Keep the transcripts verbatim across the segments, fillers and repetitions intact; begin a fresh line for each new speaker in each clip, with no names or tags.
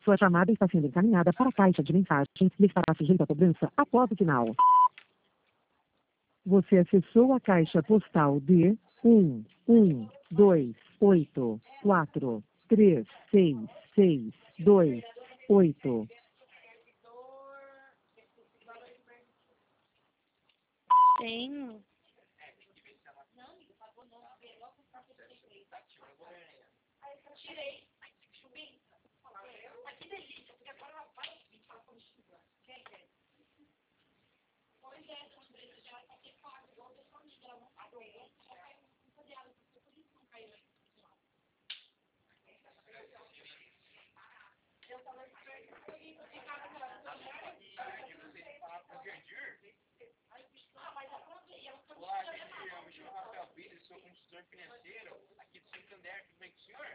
Sua chamada está sendo encaminhada para a caixa de mensagens e estará sujeita a cobrança após o sinal. Você acessou a caixa postal de um, um, dois, oito, quatro, três, seis, seis, dois, oito.
Tem.
Sou consultor financeiro aqui do Santander, tudo bem com o senhor?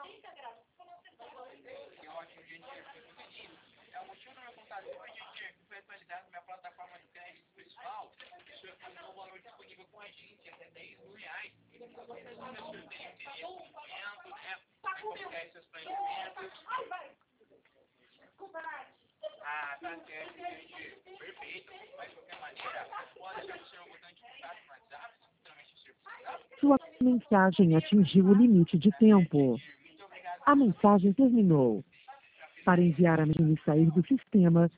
Que ótimo, gente, fico feliz. É o motivo do meu contato hoje, gente, foi atualizado minha plataforma de crédito pessoal. O senhor tem um novo valor disponível com a gente, até dez mil reais. Se o senhor tem interesse em investimento, né? Como quer seus planejamentos. Ah, tá certo, gente. Perfeito. Mas de qualquer maneira, pode deixar o senhor um botão de contato no WhatsApp, futuramente o senhor precisar.
Sua mensagem atingiu o limite de tempo. A mensagem terminou. Para enviar a mensagem e sair do sistema,